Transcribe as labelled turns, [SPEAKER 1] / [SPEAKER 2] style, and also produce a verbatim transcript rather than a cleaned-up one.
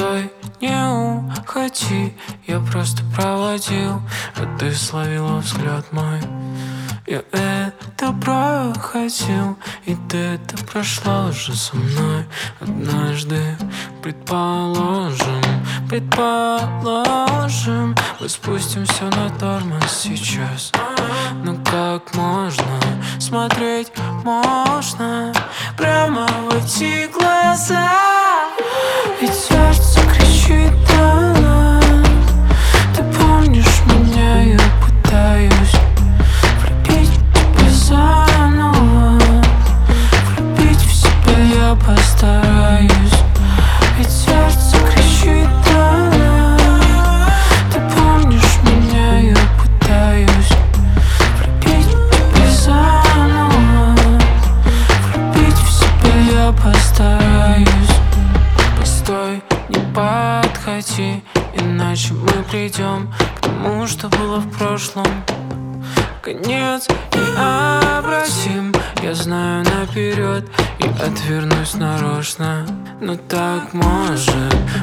[SPEAKER 1] Постой, не уходи, я просто проводил, а ты словила взгляд мой. Я это проходил, и ты это прошла уже со мной. Однажды, предположим, предположим, мы спустим все на тормоз сейчас. Ну как можно смотреть, можно прямо в эти глаза? Ведь сердце кричит на нас. Ты помнишь меня, я пытаюсь влюбить тебя заново. Влюбить в себя я постараюсь. Ведь сердце кричит на нас. Ты помнишь меня, я пытаюсь влюбить тебя заново. Влюбить в себя я постараюсь. Постой, не подходи, иначе мы придем к тому, что было в прошлом. Конец необратим, я знаю наперед и отвернусь нарочно. Но так может